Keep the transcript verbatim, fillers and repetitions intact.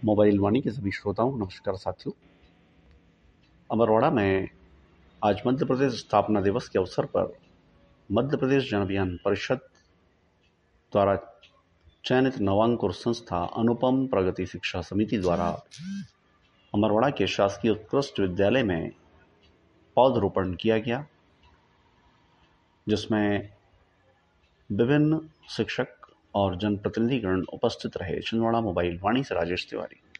Mobile वाणी के सभी श्रोताओं नमस्कार साथियों। अमरवाड़ा में आज मध्य प्रदेश स्थापना दिवस के अवसर पर मध्य प्रदेश जन अभियान परिषद द्वारा चयनित नवांकुर संस्था अनुपम प्रगति शिक्षा समिति द्वारा अमरवाड़ा के शासकीय उत्कृष्ट विद्यालय में पौधरोपण किया गया, जिसमें विभिन्न शिक्षक और जनप्रतिनिधिगण उपस्थित रहे। छिंदवाड़ा मोबाइल वाणी से राजेश तिवारी।